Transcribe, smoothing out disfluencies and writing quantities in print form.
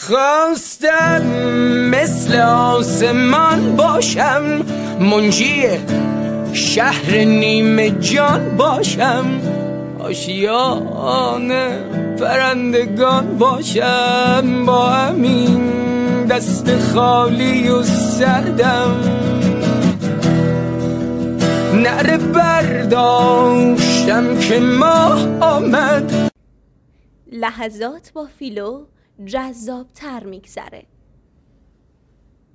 خواستم مثل آسمان باشم، منجی شهر نیمه جان باشم، آشیانه پرندگان باشم، با همین دست خالی و سردم نره برداشتم که ماه آمد. لحظات با فیلو جذاب تر میگذره.